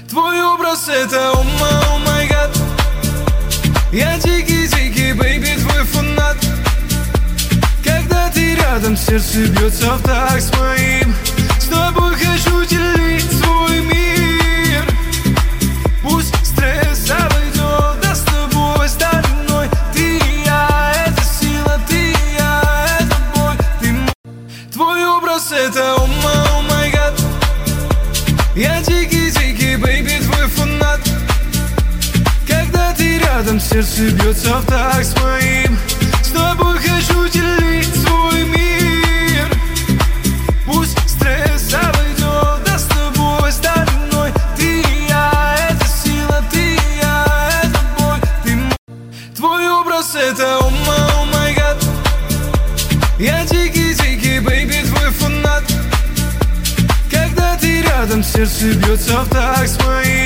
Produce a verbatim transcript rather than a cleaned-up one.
Твой образ это о май гад. Я дикий-дикий, бэйби, твой фанат. Когда ты рядом, сердце бьется в такт с моим. С тобой хочу делить свой мир. Пусть стресс обойдет, да с тобой стороной. Ты и я, это сила, ты и я, это бой. Ты м... Твой образ это о май гад. Я дикий-дикий, бэйби, твой фанат. Когда ты рядом, сердце бьется в такт с моим. С тобой хочу делить свой мир. Пусть стресс обойдет, да с тобой стороной. Ты и я, это сила, ты и я, это бой. Ты м... Твой образ это о май гад. Я дикий-дикий, бэйби, твой фанат. Когда ты рядом, сердце бьется в такт с моим.